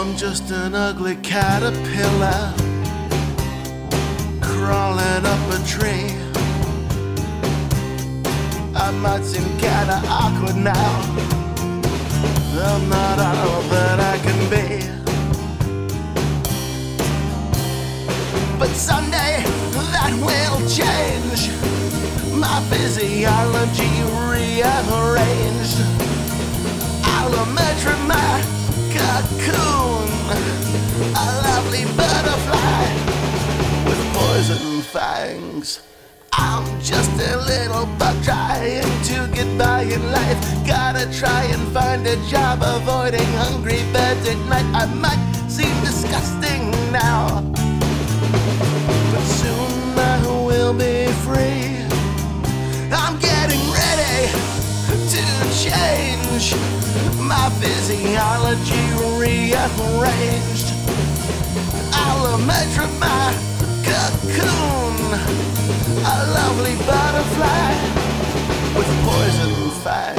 I'm just an ugly caterpillar crawling up a tree. I might seem kinda awkward now. I'm not all that I can be. But someday that will change. My physiology rearranged. I'll emerge from my cocoon, a lovely butterfly with poison fangs. I'm just a little bug trying to get by in life. Gotta try and find a job avoiding hungry birds at night. I might seem disgusting now, but soon I will be free. I'm getting ready to change. My physiology rearranged. I'll emerge from my cocoon, a lovely butterfly with poison fangs.